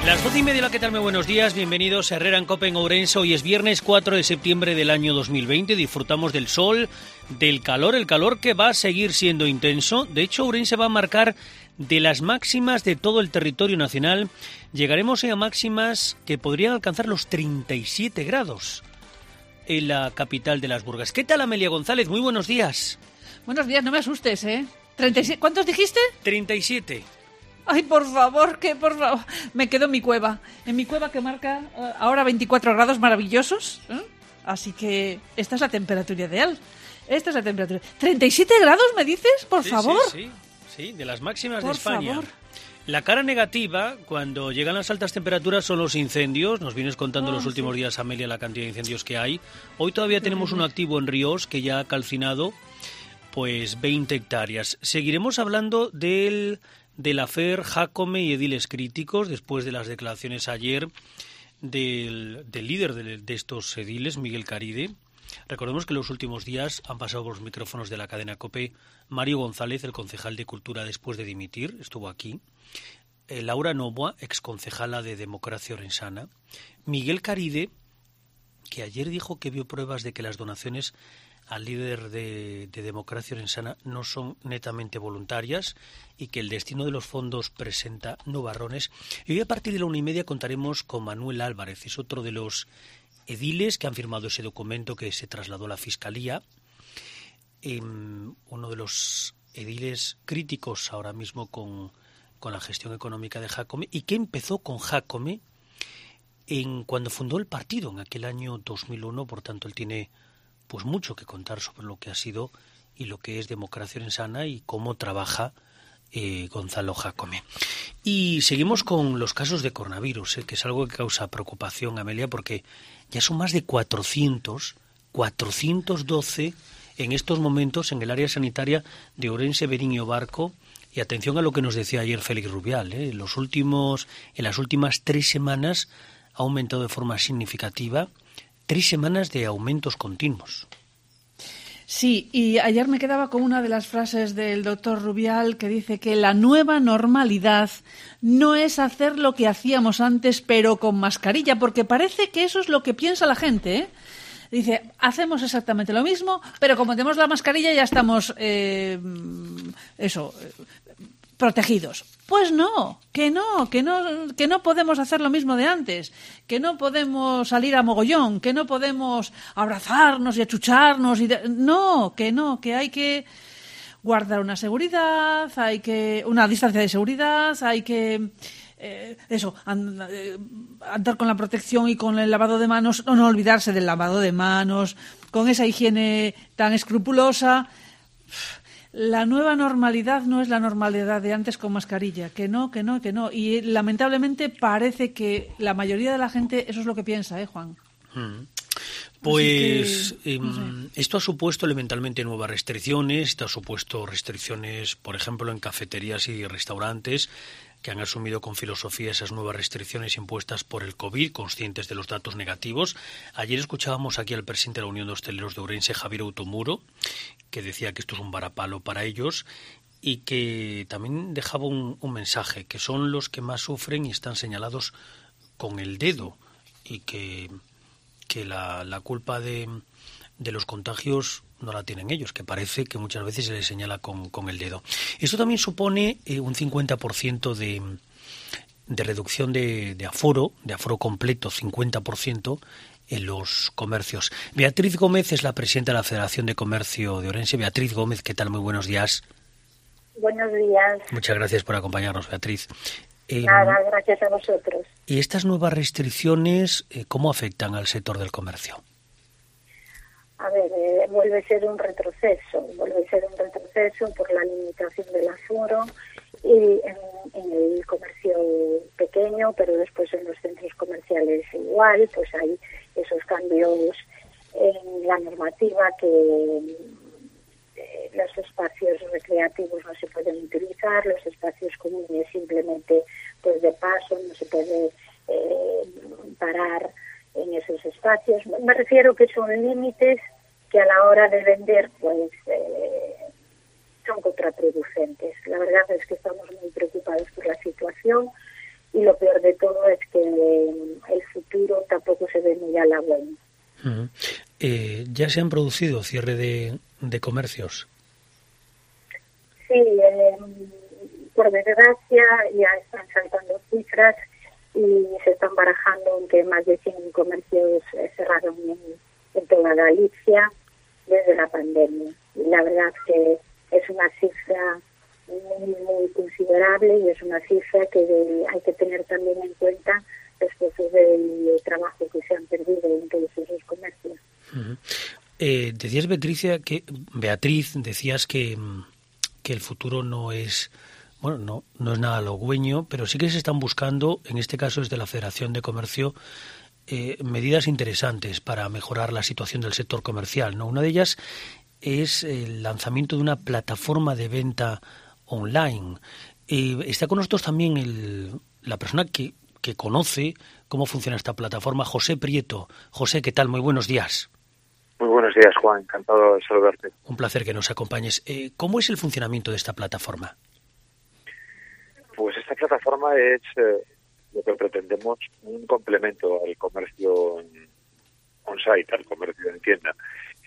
Las 12:30, ¿qué tal? Muy buenos días, bienvenidos a Herrera en Cope en Ourense. Hoy es viernes 4 de septiembre del año 2020, disfrutamos del sol, del calor, el calor que va a seguir siendo intenso. De hecho, Ourense va a marcar de las máximas de todo el territorio nacional. Llegaremos a máximas que podrían alcanzar los 37 grados en la capital de las Burgas. ¿Qué tal, Amelia González? Muy buenos días. Buenos días, no me asustes, ¿eh? 37, ¿cuántos dijiste? 37. Ay, por favor, me quedo en mi cueva que marca ahora 24 grados maravillosos, ¿eh? Así que esta es la temperatura ideal. Esta es la temperatura. ¿37 grados me dices? Por favor. Sí, de las máximas por de España. Favor. La cara negativa, cuando llegan las altas temperaturas, son los incendios. Nos vienes contando los últimos días, Amelia, la cantidad de incendios que hay. Hoy todavía tenemos uno activo en Ríos que ya ha calcinado pues 20 hectáreas. Seguiremos hablando del afer Jácome y ediles críticos, después de las declaraciones ayer del líder de estos ediles, Miguel Caride. Recordemos que en los últimos días han pasado por los micrófonos de la cadena COPE Mario González, el concejal de Cultura, después de dimitir, estuvo aquí. Laura Novoa, exconcejala de Democracia Orensana. Miguel Caride, que ayer dijo que vio pruebas de que las donaciones al líder de Democracia Orensana no son netamente voluntarias y que el destino de los fondos presenta nubarrones. Y hoy a partir de la 1:30 contaremos con Manuel Álvarez, es otro de los ediles que han firmado ese documento que se trasladó a la Fiscalía. Uno de los ediles críticos ahora mismo con la gestión económica de Jácome y que empezó con Jácome cuando fundó el partido en aquel año 2001, por tanto él tiene pues mucho que contar sobre lo que ha sido y lo que es Democracia Orensana y cómo trabaja Gonzalo Jácome. Y seguimos con los casos de coronavirus, que es algo que causa preocupación, Amelia, porque ya son más de 412 en estos momentos en el área sanitaria de Ourense, Berín y Obarco. Y atención a lo que nos decía ayer Félix Rubial, en las últimas 3 semanas ha aumentado de forma significativa. 3 semanas de aumentos continuos. Sí, y ayer me quedaba con una de las frases del doctor Rubial que dice que la nueva normalidad no es hacer lo que hacíamos antes pero con mascarilla, porque parece que eso es lo que piensa la gente, ¿eh? Dice, hacemos exactamente lo mismo, pero como tenemos la mascarilla ya estamos protegidos. Pues no, que no podemos hacer lo mismo de antes, que no podemos salir a mogollón, que no podemos abrazarnos y achucharnos, que hay que guardar una seguridad, una distancia de seguridad, hay que andar con la protección y con el lavado de manos, no olvidarse del lavado de manos, con esa higiene tan escrupulosa. La nueva normalidad no es la normalidad de antes con mascarilla, que no. Y lamentablemente parece que la mayoría de la gente eso es lo que piensa, Juan. Pues esto ha supuesto elementalmente nuevas restricciones, esto ha supuesto restricciones, por ejemplo, en cafeterías y restaurantes, que han asumido con filosofía esas nuevas restricciones impuestas por el COVID, conscientes de los datos negativos. Ayer escuchábamos aquí al presidente de la Unión de Hosteleros de Ourense, Javier Automuro, que decía que esto es un varapalo para ellos y que también dejaba un mensaje, que son los que más sufren y están señalados con el dedo y que la culpa de los contagios no la tienen ellos, que parece que muchas veces se les señala con el dedo. Esto también supone un 50% de reducción de aforo completo, 50% en los comercios. Beatriz Gómez es la presidenta de la Federación de Comercio de Ourense. Beatriz Gómez, ¿qué tal? Muy buenos días. Buenos días. Muchas gracias por acompañarnos, Beatriz. Nada, gracias a vosotros. ¿Y estas nuevas restricciones cómo afectan al sector del comercio? A ver, vuelve a ser un retroceso por la limitación del aforo y en el comercio pequeño, pero después en los centros comerciales igual, pues hay esos cambios en la normativa que los espacios recreativos no se pueden utilizar, los espacios comunes simplemente pues de paso, no se puede parar en esos espacios. Me refiero que son límites que a la hora de vender pues son contraproducentes. La verdad es que estamos muy preocupados por la situación y lo peor de todo es ya se han producido cierre de comercios. Sí, por desgracia ya están saltando cifras y se están barajando que más de 100 comercios cerraron en toda Galicia desde la pandemia. Y la verdad es que es una cifra muy, muy considerable y es una cifra que hay que tener también en cuenta después del trabajo que se han perdido en todos esos comercios. Uh-huh. Decías, Beatriz, decías que el futuro no es nada halagüeño, pero sí que se están buscando, en este caso desde la Federación de Comercio, medidas interesantes para mejorar la situación del sector comercial, ¿no? Una de ellas es el lanzamiento de una plataforma de venta online. Está con nosotros también la persona que conoce cómo funciona esta plataforma, José Prieto. José, ¿qué tal? Muy buenos días. Muy buenos días, Juan. Encantado de saludarte. Un placer que nos acompañes. ¿Cómo es el funcionamiento de esta plataforma? Pues esta plataforma es lo que pretendemos, un complemento al comercio on-site, al comercio en tienda.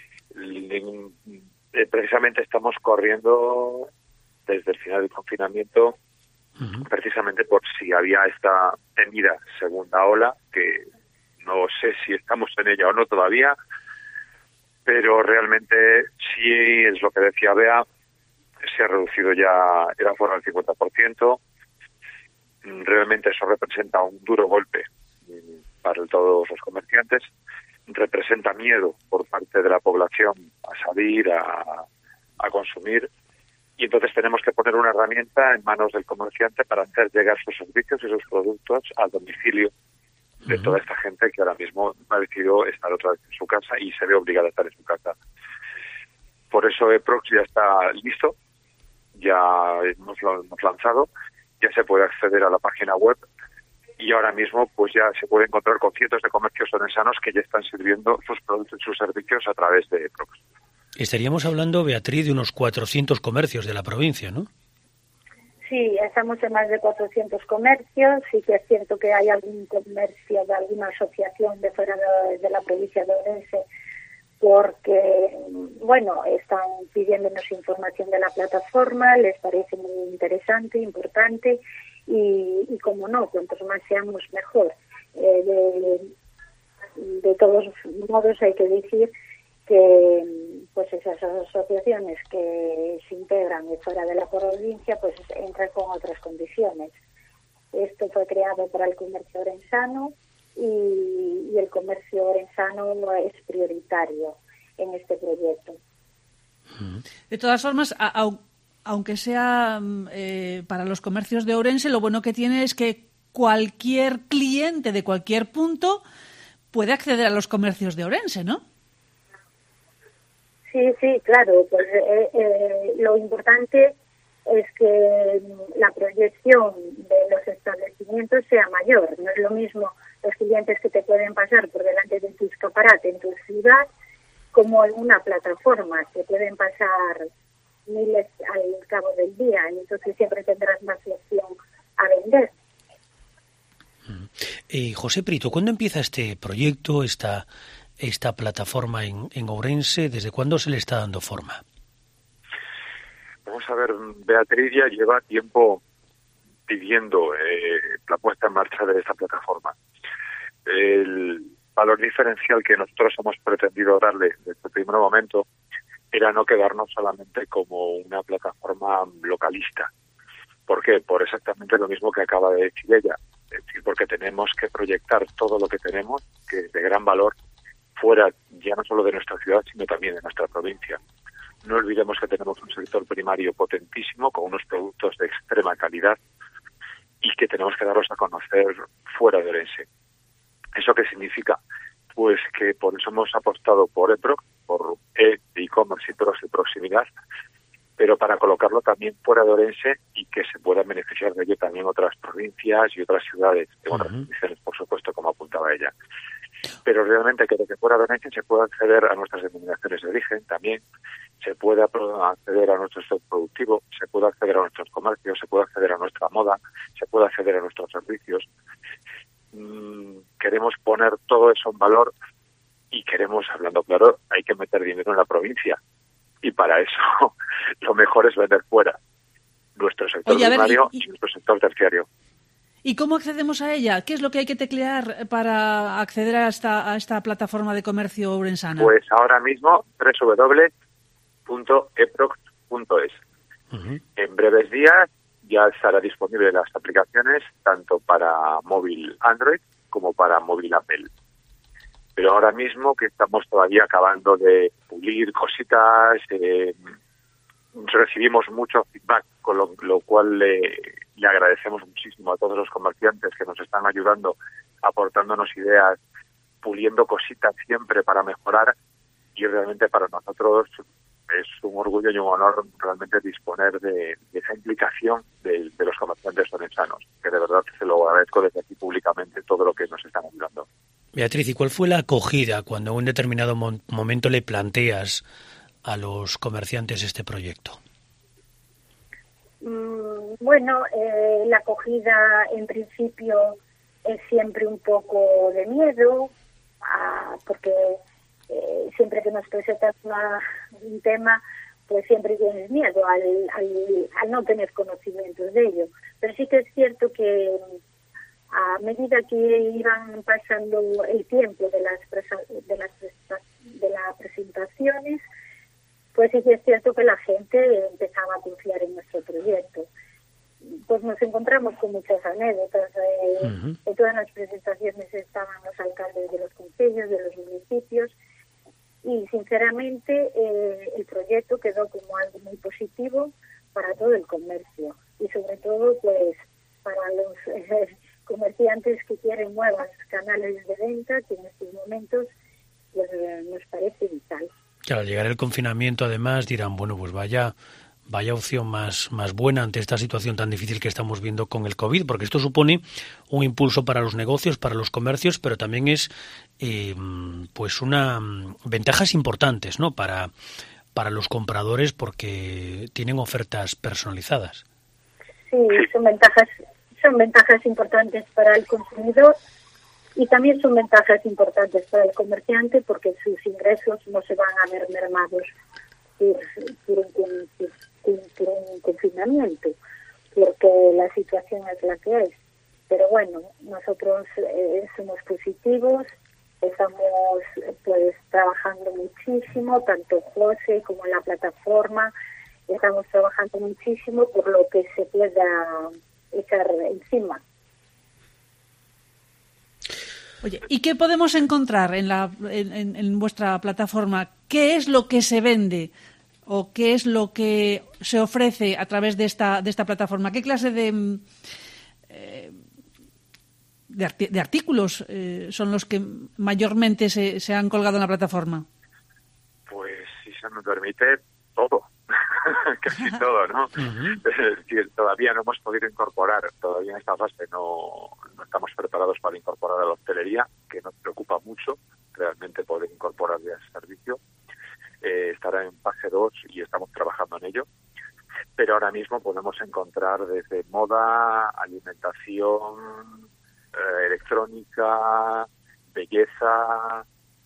Precisamente estamos corriendo desde el final del confinamiento, precisamente por si había esta temida segunda ola, que no sé si estamos en ella o no todavía, pero realmente sí es lo que decía Bea, se ha reducido ya el aforo al 50%. Realmente eso representa un duro golpe para todos los comerciantes, representa miedo por parte de la población a salir, a consumir, y entonces tenemos que poner una herramienta en manos del comerciante para hacer llegar sus servicios y sus productos al domicilio de toda esta gente que ahora mismo ha decidido estar otra vez en su casa y se ve obligada a estar en su casa. Por eso eProx ya está listo, ya hemos lanzado, ya se puede acceder a la página web y ahora mismo pues ya se puede encontrar con cientos de comercios orensanos que ya están sirviendo sus productos y sus servicios a través de eProx. Estaríamos hablando, Beatriz, de unos 400 comercios de la provincia, ¿no? Sí, estamos en más de 400 comercios. Sí que es cierto que hay algún comercio de alguna asociación de fuera de la provincia de Ourense porque, están pidiéndonos información de la plataforma, les parece muy interesante, importante y como no, cuantos más seamos mejor. De todos modos hay que decir que pues esas asociaciones que se integran fuera de la provincia pues entran con otras condiciones. Esto fue creado para el comercio orensano y el comercio orensano es prioritario en este proyecto. De todas formas, aunque sea para los comercios de Ourense, lo bueno que tiene es que cualquier cliente de cualquier punto puede acceder a los comercios de Ourense, ¿no? Sí, claro. Pues lo importante es que la proyección de los establecimientos sea mayor. No es lo mismo los clientes que te pueden pasar por delante de tu escaparate en tu ciudad como en una plataforma que pueden pasar miles al cabo del día, y entonces siempre tendrás más opción a vender. José Prieto, ¿cuándo empieza este proyecto, esta plataforma en Ourense? ¿Desde cuándo se le está dando forma? Vamos a ver, Beatriz ya lleva tiempo pidiendo la puesta en marcha de esta plataforma. El valor diferencial que nosotros hemos pretendido darle desde el primer momento era no quedarnos solamente como una plataforma localista. ¿Por qué? Por exactamente lo mismo que acaba de decir ella. Es decir, porque tenemos que proyectar todo lo que tenemos, que es de gran valor, fuera ya no solo de nuestra ciudad, sino también de nuestra provincia. No olvidemos que tenemos un sector primario potentísimo, con unos productos de extrema calidad, y que tenemos que darlos a conocer fuera de Ourense. ¿Eso qué significa? Pues que por eso hemos apostado por eProx, por e-commerce y Prox de proximidad, pero para colocarlo también fuera de Ourense y que se puedan beneficiar de ello también otras provincias y otras ciudades, de otras provincias, por supuesto, como apuntaba ella. Pero realmente que desde fuera de Ourense se pueda acceder a nuestras denominaciones de origen también, se pueda acceder a nuestro sector productivo, se pueda acceder a nuestros comercios, se pueda acceder a nuestra moda, se pueda acceder a nuestros servicios. Queremos poner todo eso en valor y queremos, hablando claro, hay que meter dinero en la provincia. Y para eso lo mejor es vender fuera nuestro sector primario y nuestro sector terciario. ¿Y cómo accedemos a ella? ¿Qué es lo que hay que teclear para acceder a esta plataforma de comercio ourensana? Pues ahora mismo www.eprox.es. En breves días ya estará disponible las aplicaciones tanto para móvil Android como para móvil Apple. Pero ahora mismo que estamos todavía acabando de pulir cositas, recibimos mucho feedback, con lo cual le agradecemos muchísimo a todos los comerciantes que nos están ayudando, aportándonos ideas, puliendo cositas siempre para mejorar, y realmente para nosotros es un orgullo y un honor realmente disponer de esa implicación de los comerciantes orensanos, que de verdad se lo agradezco desde aquí públicamente todo lo que nos están ayudando. Beatriz, ¿y cuál fue la acogida cuando en un determinado momento le planteas a los comerciantes este proyecto? Bueno, la acogida en principio es siempre un poco de miedo, porque siempre que nos presentas un tema, pues siempre tienes miedo al no tener conocimientos de ello. Pero sí que es cierto que a medida que iban pasando el tiempo de las presentaciones, pues sí que es cierto que la gente empezaba a confiar en nuestro proyecto. Pues nos encontramos con muchas anécdotas. En todas las presentaciones estaban los alcaldes de los consejos, de los municipios, y sinceramente el proyecto quedó como algo muy positivo para todo el comercio y sobre todo pues para los comerciantes que quieren nuevos canales de venta, que en estos momentos pues, nos parece vital. Claro, al llegar el confinamiento, además, dirán, bueno, pues vaya opción más buena ante esta situación tan difícil que estamos viendo con el COVID, porque esto supone un impulso para los negocios, para los comercios, pero también es pues ventajas importantes, ¿no? Para los compradores, porque tienen ofertas personalizadas. Sí, son ventajas importantes para el consumidor y también son ventajas importantes para el comerciante, porque sus ingresos no se van a ver mermados por un confinamiento, porque la situación es la que es. Pero bueno, nosotros somos positivos, estamos pues trabajando muchísimo, tanto José como la plataforma, estamos trabajando muchísimo por lo que se pueda echar encima. Oye, ¿y qué podemos encontrar en vuestra plataforma? ¿Qué es lo que se vende o qué es lo que se ofrece a través de esta plataforma? ¿Qué clase de artículos son los que mayormente se han colgado en la plataforma? Pues, si se me permite, todo. Casi todo, ¿no? Es decir, todavía no hemos podido incorporar, todavía en esta fase no estamos preparados para incorporar a la hostelería, que nos preocupa mucho realmente poder incorporar ese servicio. Estará en fase 2 y estamos trabajando en ello. Pero ahora mismo podemos encontrar desde moda, alimentación, electrónica, belleza,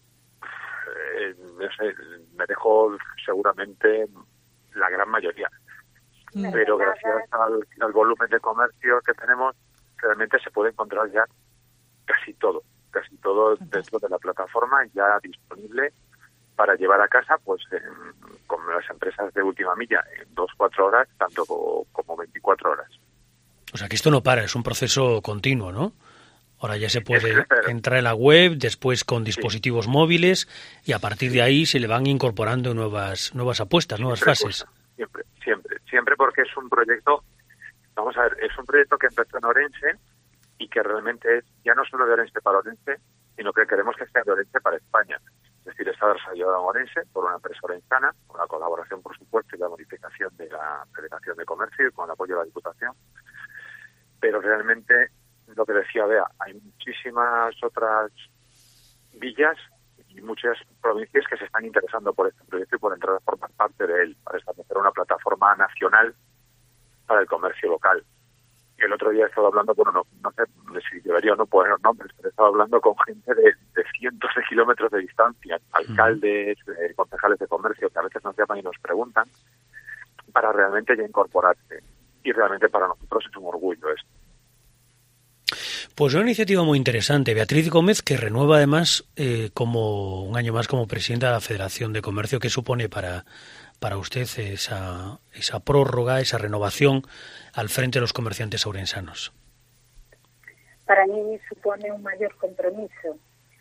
no sé, me dejo seguramente la gran mayoría. Pero gracias al volumen de comercio que tenemos, realmente se puede encontrar ya casi todo dentro de la plataforma, ya disponible para llevar a casa, pues con las empresas de última milla, en 2-4 horas, tanto como 24 horas. O sea que esto no para, es un proceso continuo, ¿no? Ahora ya se puede entrar en la web, después con dispositivos móviles, y a partir de ahí se le van incorporando nuevas apuestas, nuevas fases. Siempre, porque es un proyecto, vamos a ver, es un proyecto que empezó en Orense y que realmente es ya no solo de Orense para Orense, sino que queremos que sea de Orense para España. Es decir, está desarrollado en Orense por una empresa orensana, con la colaboración, por supuesto, y la modificación de la Federación de Comercio y con el apoyo de la Diputación. Pero realmente, lo que decía Bea, hay muchísimas otras villas y muchas provincias que se están interesando por este proyecto y por entrar a formar parte de él, para establecer una plataforma nacional para el comercio local. El otro día he estado hablando, bueno, no sé si debería o no poner nombres, pero he estado hablando con gente de cientos de kilómetros de distancia, alcaldes, concejales de comercio, que a veces nos llaman y nos preguntan, para realmente ya incorporarse. Y realmente para nosotros es un orgullo esto. Pues una iniciativa muy interesante. Beatriz Gómez, que renueva además como un año más como presidenta de la Federación de Comercio. ¿Qué supone para usted esa prórroga, esa renovación al frente de los comerciantes ourensanos? Para mí supone un mayor compromiso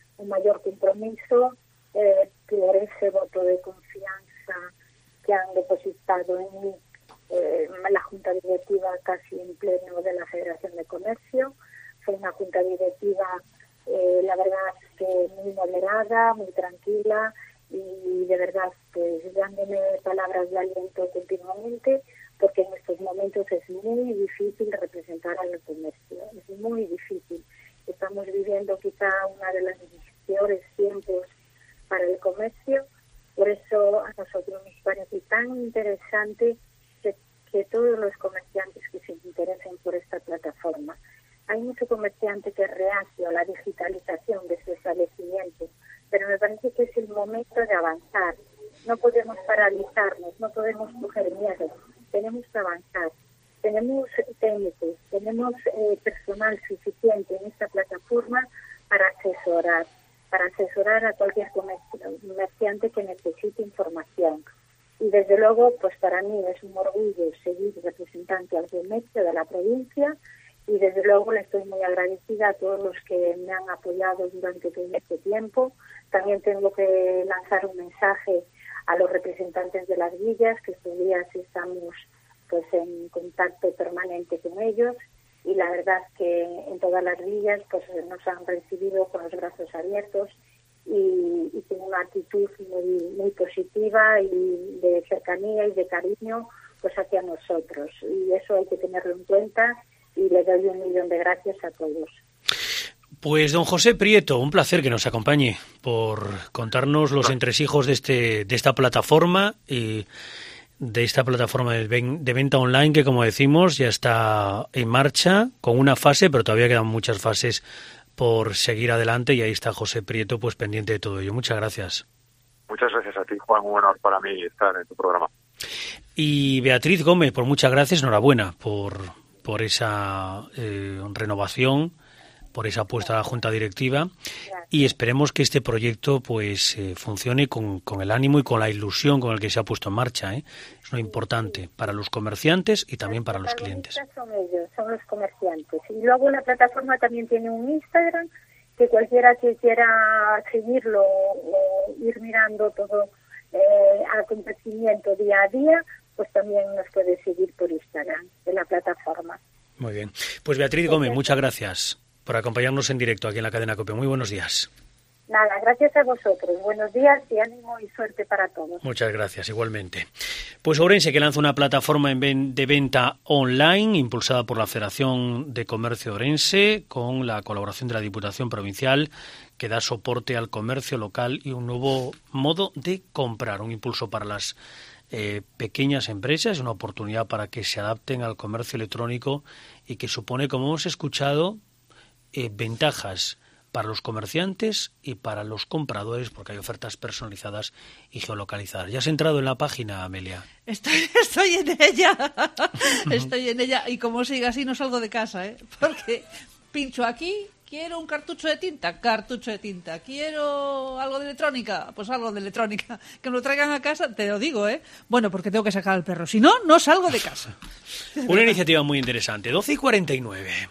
por ese voto de confianza que han depositado en mí la Junta Directiva casi en pleno de la Federación de Comercio. Fue una Junta Directiva, la verdad, que muy moderada, muy tranquila y de verdad pues dándome palabras de aliento continuamente, porque en estos momentos es muy difícil representar al comercio, es muy difícil. Estamos viviendo quizá una de las peores tiempos para el comercio, por eso a nosotros nos parece tan interesante que todos los comerciantes que se interesen por esta plataforma. Hay mucho comerciante que es reacio a la digitalización de su establecimiento, pero me parece que es el momento de avanzar. No podemos paralizarnos, no podemos coger miedo, tenemos que avanzar. Tenemos técnicos, tenemos personal suficiente en esta plataforma para asesorar a cualquier comerciante que necesite información. Y desde luego, pues para mí es un orgullo seguir representante al comercio de la provincia y desde luego le estoy muy agradecida a todos los que me han apoyado durante todo este tiempo. También tengo que lanzar un mensaje a los representantes de las villas, que estos días estamos pues en contacto permanente con ellos y la verdad que en todas las villas pues nos han recibido con los brazos abiertos y con una actitud muy positiva y de cercanía y de cariño pues hacia nosotros, y eso hay que tenerlo en cuenta y le doy 1.000.000 de gracias a todos. Pues don José Prieto, un placer que nos acompañe por contarnos los entresijos de esta plataforma y de esta plataforma de venta online que, como decimos, ya está en marcha con una fase, pero todavía quedan muchas fases por seguir adelante y ahí está José Prieto pues pendiente de todo ello. Muchas gracias. Muchas gracias a ti, Juan, un honor para mí estar en tu programa. Y Beatriz Gómez, por muchas gracias, enhorabuena por esa renovación, por esa apuesta a la Junta Directiva. Gracias. Y esperemos que este proyecto pues funcione con el ánimo y con la ilusión con el que se ha puesto en marcha. Es lo importante para los comerciantes y también para los clientes. Son ellos, son los comerciantes. Y luego la plataforma también tiene un Instagram que cualquiera que quiera seguirlo o ir mirando todo acontecimiento día a día, pues también nos puede seguir por Instagram de la plataforma. Muy bien. Pues Beatriz Gómez, muchas gracias por acompañarnos en directo aquí en la cadena COPE. Muy buenos días. Nada, gracias a vosotros. Buenos días y ánimo y suerte para todos. Muchas gracias, igualmente. Pues Ourense, que lanza una plataforma de venta online impulsada por la Federación de Comercio de Ourense con la colaboración de la Diputación Provincial, que da soporte al comercio local y un nuevo modo de comprar, un impulso para las pequeñas empresas, una oportunidad para que se adapten al comercio electrónico y que supone, como hemos escuchado, ventajas para los comerciantes y para los compradores, porque hay ofertas personalizadas y geolocalizadas. ¿Ya has entrado en la página, Amelia? Estoy en ella. Estoy en ella. Y como siga así, no salgo de casa, porque pincho aquí, quiero un cartucho de tinta. Quiero algo de electrónica, pues algo de electrónica. Que me lo traigan a casa, te lo digo, Bueno, porque tengo que sacar al perro. Si no, no salgo de casa. Una iniciativa muy interesante. 12:49.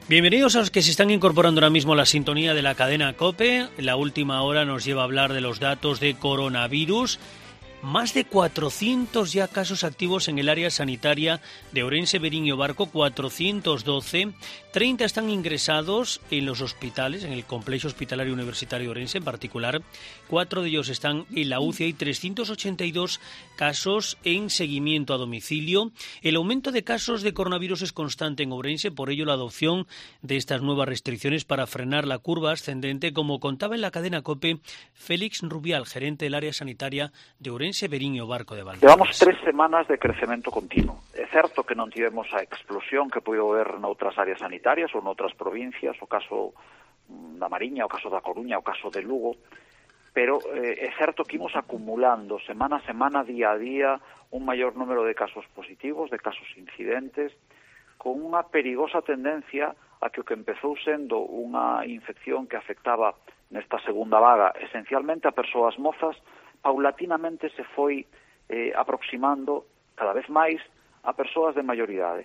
Bienvenidos a los que se están incorporando ahora mismo a la sintonía de la cadena COPE. La última hora nos lleva a hablar de los datos de coronavirus. Más de 400 ya casos activos en el área sanitaria de Ourense, Verín y Barco, 412. 30 están ingresados en los hospitales, en el Complejo Hospitalario Universitario Ourense en particular. 4 de ellos están en la UCI. Hay 382 casos en seguimiento a domicilio. El aumento de casos de coronavirus es constante en Ourense, por ello la adopción de estas nuevas restricciones para frenar la curva ascendente, como contaba en la cadena COPE Félix Rubial, gerente del área sanitaria de Ourense, Verín e o Barco de Valdeorras. Levamos 3 semanas de crecemento continuo. É certo que non tivemos a explosión que puido haber noutras áreas sanitarias ou noutras provincias, o caso da Mariña, o caso da Coruña, o caso de Lugo, pero é certo que imos acumulando semana a semana, día a día, un maior número de casos positivos, de casos incidentes, con unha perigosa tendencia a que o que empezou sendo unha infección que afectaba nesta segunda vaga esencialmente a persoas mozas, paulatinamente se foi aproximando cada vez máis a persoas de maioridade.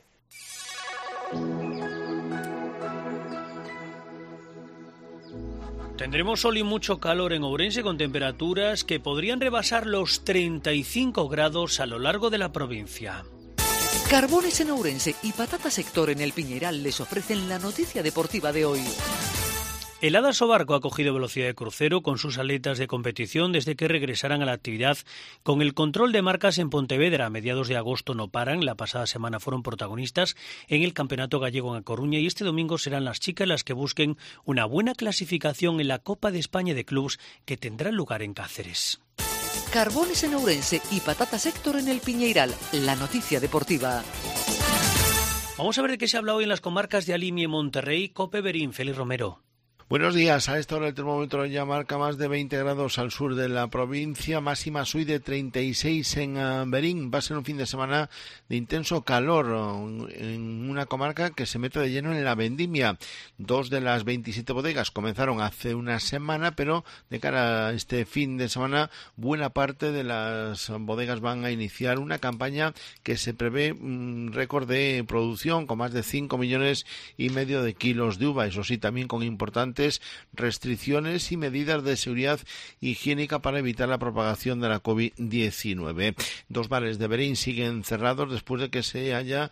Tendremos sol y mucho calor en Ourense, con temperaturas que podrían rebasar los 35 grados a lo largo de la provincia. Carbones en Ourense y Patata Sector en el Piñeral les ofrecen la noticia deportiva de hoy. El Hada Sobarco ha cogido velocidad de crucero con sus atletas de competición desde que regresaran a la actividad. Con el control de marcas en Pontevedra a mediados de agosto no paran. La pasada semana fueron protagonistas en el Campeonato Gallego en A Coruña y este domingo serán las chicas las que busquen una buena clasificación en la Copa de España de Clubs que tendrá lugar en Cáceres. Carbones en Ourense y Patata Sector en el Piñeiral, la noticia deportiva. Vamos a ver de qué se habla hoy en las comarcas de Alimi y Monterrey. COPE Verín, Félix Romero. Buenos días. A esta hora el termómetro ya marca más de 20 grados al sur de la provincia, máximas hoy de 36 en Verín. Va a ser un fin de semana de intenso calor en una comarca que se mete de lleno en la vendimia. 2 de las 27 bodegas comenzaron hace una semana, pero de cara a este fin de semana buena parte de las bodegas van a iniciar una campaña que se prevé récord de producción con más de 5,5 millones de kilos de uva. Eso sí, también con importantes restricciones y medidas de seguridad higiénica para evitar la propagación de la COVID-19. 2 bares de Verín siguen cerrados después de que se haya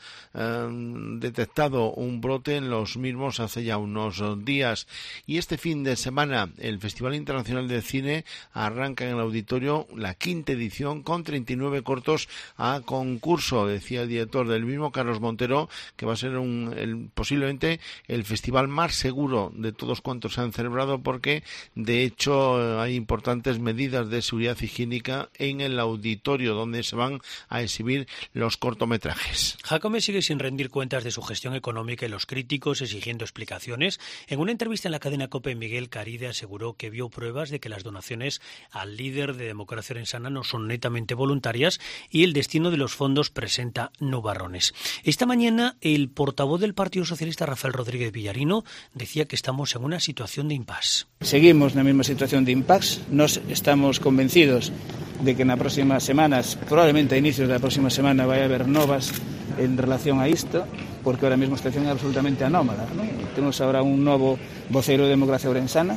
detectado un brote en los mismos hace ya unos días. Y este fin de semana el Festival Internacional de Cine arranca en el auditorio la 5ª edición con 39 cortos a concurso. Decía el director del mismo, Carlos Montero, que va a ser posiblemente el festival más seguro de todos cuantos se han celebrado, porque de hecho hay importantes medidas de seguridad higiénica en el auditorio donde se van a exhibir los cortometrajes. Jacome sigue sin rendir cuentas de su gestión económica y los críticos exigiendo explicaciones. En una entrevista en la cadena COPE, Miguel Caride aseguró que vio pruebas de que las donaciones al líder de Democracia Orensana no son netamente voluntarias y el destino de los fondos presenta nubarrones. Esta mañana el portavoz del Partido Socialista, Rafael Rodríguez Villarino, decía que estamos en una situación de impasse. Seguimos na mesma situación de impasse. Nos estamos convencidos de que nas próximas semanas, probablemente a inicios da próxima semana, vai haber novas en relación a isto, porque ahora mesmo a situación é absolutamente anómala, ¿no? Temos agora un novo voceiro de Democracia Orensana,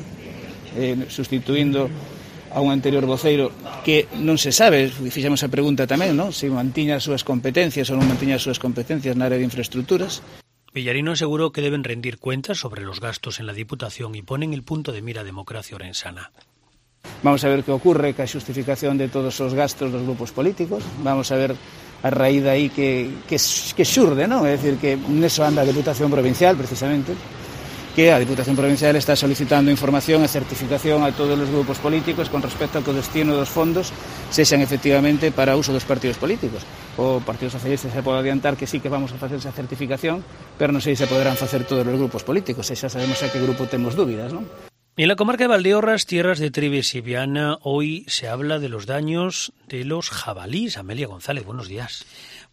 sustituindo a un anterior voceiro que non se sabe, fixemos a pregunta tamén, ¿no?, se mantiña as súas competencias ou non mantiña as súas competencias na área de infraestructuras. Villarino aseguró que deben rendir cuentas sobre los gastos en la Diputación y ponen el punto de mira a Democracia Orensana. Vamos a ver qué ocurre ca xustificación de todos os gastos dos grupos políticos. Vamos a ver a raíz de aí que xurde, non? É dicir, que neso anda a Diputación Provincial, precisamente, que a Diputación Provincial está solicitando información e certificación a todos os grupos políticos con respecto ao que o destino dos fondos sexan efectivamente para uso dos partidos políticos. O Partido Socialista se pode adiantar que sí que vamos a facer esa certificación, pero non sei se poderán facer todos os grupos políticos, e xa sabemos a que grupo temos dúbidas, non? En la comarca de Valdeorras, tierras de Trives y Viana, hoy se habla de los daños de los jabalíes. Amelia González, buenos días.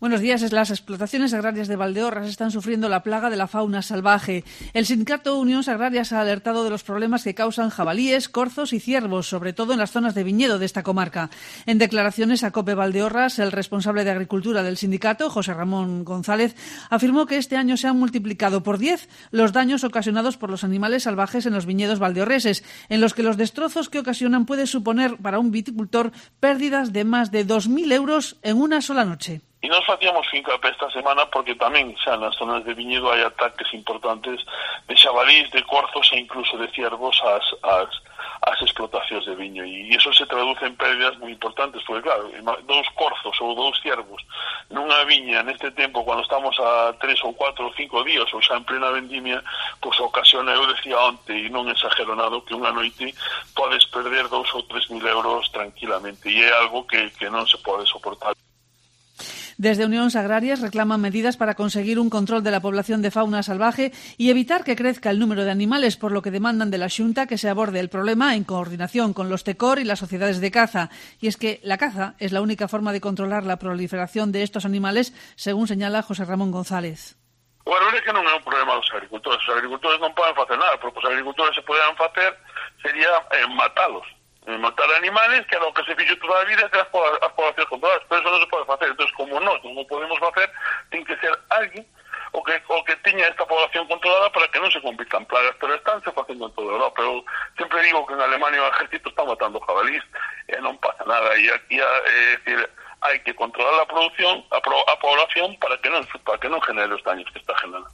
Buenos días. Las explotaciones agrarias de Valdeorras están sufriendo la plaga de la fauna salvaje. El sindicato Unións Agrarias ha alertado de los problemas que causan jabalíes, corzos y ciervos, sobre todo en las zonas de viñedo de esta comarca. En declaraciones a COPE Valdeorras, el responsable de Agricultura del sindicato, José Ramón González, afirmó que este año se han multiplicado por 10 los daños ocasionados por los animales salvajes en los viñedos valdeorreses, en los que los destrozos que ocasionan pueden suponer para un viticultor pérdidas de más de 2.000 euros en una sola noche. E nós facíamos fincapé esta semana porque tamén xa nas zonas de viñedo hai ataques importantes de xabalís, de corzos e incluso de ciervos ás explotacións de viño, e iso se traduce en pérdidas moi importantes, porque claro, 2 corzos ou 2 ciervos nunha viña neste tempo, cando estamos a 3 ou 4 ou 5 días ou xa en plena vendimia, pois ocasiona, eu decía onte, e non exagero nada, que unha noite podes perder 2 ou 3.000 euros tranquilamente, e é algo que non se pode soportar. Desde Unións Agrarias reclaman medidas para conseguir un control de la población de fauna salvaje y evitar que crezca el número de animales, por lo que demandan de la Xunta que se aborde el problema en coordinación con los TECOR y las sociedades de caza. Y es que la caza es la única forma de controlar la proliferación de estos animales, según señala José Ramón González. Bueno, é que non é un problema dos agricultores. Os agricultores non poden facer nada, porque os agricultores se poderan facer sería matalos. Matar animales, que é o que se fixo toda a vida, que as poblacións controladas, pero eso non se pode facer. Entón, como nós non o podemos facer, ten que ser alguén o que tiña esta población controlada para que non se convirtan plagas, pero estánse facendo en toda Europa. Pero sempre digo que en Alemania o ejército está matando jabalís e non pasa nada, e aquí hai que controlar a producción, a población para que non genere os daños que está generando.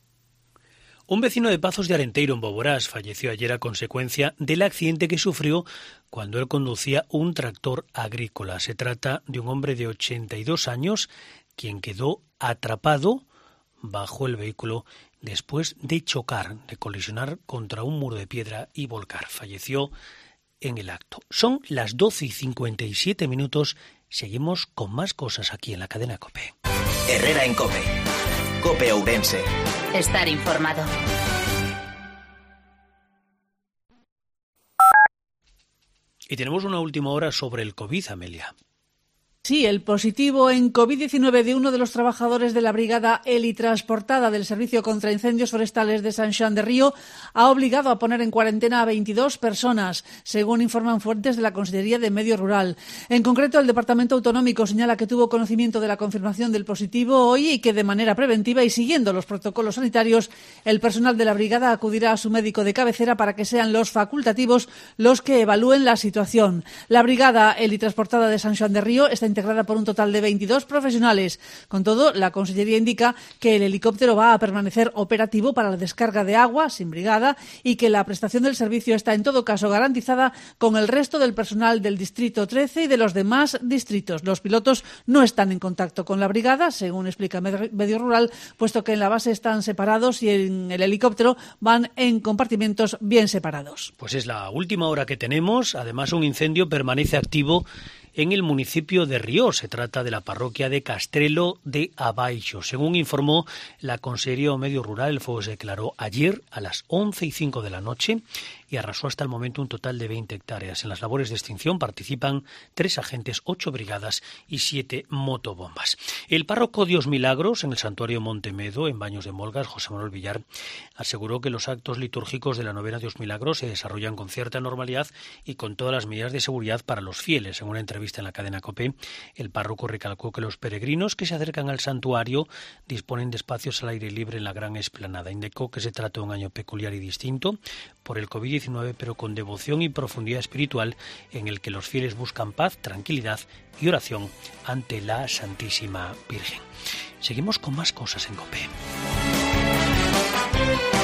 Un vecino de Pazos de Arenteiro, en Boborás, falleció ayer a consecuencia del accidente que sufrió cuando él conducía un tractor agrícola. Se trata de un hombre de 82 años quien quedó atrapado bajo el vehículo después de chocar, de colisionar contra un muro de piedra y volcar. Falleció en el acto. Son las 12:57. Seguimos con más cosas aquí en la cadena COPE. Herrera en COPE. COPE Ourense. Estar informado. Y tenemos una última hora sobre el COVID, Amelia. Sí, el positivo en COVID-19 de uno de los trabajadores de la brigada helitransportada del Servicio contra Incendios Forestales de San Xoán de Río ha obligado a poner en cuarentena a 22 personas, según informan fuentes de la Consellería de Medio Rural. En concreto, el Departamento Autonómico señala que tuvo conocimiento de la confirmación del positivo hoy y que de manera preventiva y siguiendo los protocolos sanitarios, el personal de la brigada acudirá a su médico de cabecera para que sean los facultativos los que evalúen la situación. La brigada helitransportada de San Xoán de Río está integrada por un total de 22 profesionales. Con todo, la Consellería indica que el helicóptero va a permanecer operativo para la descarga de agua sin brigada y que la prestación del servicio está en todo caso garantizada con el resto del personal del Distrito 13 y de los demás distritos. Los pilotos no están en contacto con la brigada, según explica Medio Rural, puesto que en la base están separados y en el helicóptero van en compartimentos bien separados. Pues es la última hora que tenemos. Además, un incendio permanece activo en el municipio de Ríos. Se trata de la parroquia de Castrelo de Abaixo. Según informó la Consellería de Medio Rural, el fuego se declaró ayer a las 11:05 de la noche y arrasó hasta el momento un total de 20 hectáreas. En las labores de extinción participan 3 agentes, 8 brigadas y 7 motobombas. El párroco Dios Milagros, en el santuario Montemedo, en Baños de Molgas, José Manuel Villar, aseguró que los actos litúrgicos de la novena Dios Milagros se desarrollan con cierta normalidad y con todas las medidas de seguridad para los fieles. En una entrevista en la cadena COPE, el párroco recalcó que los peregrinos que se acercan al santuario disponen de espacios al aire libre en la gran explanada. Indicó que se trata de un año peculiar y distinto por el COVID-19, pero con devoción y profundidad espiritual, en el que los fieles buscan paz, tranquilidad y oración ante la Santísima Virgen. Seguimos con más cosas en COPE.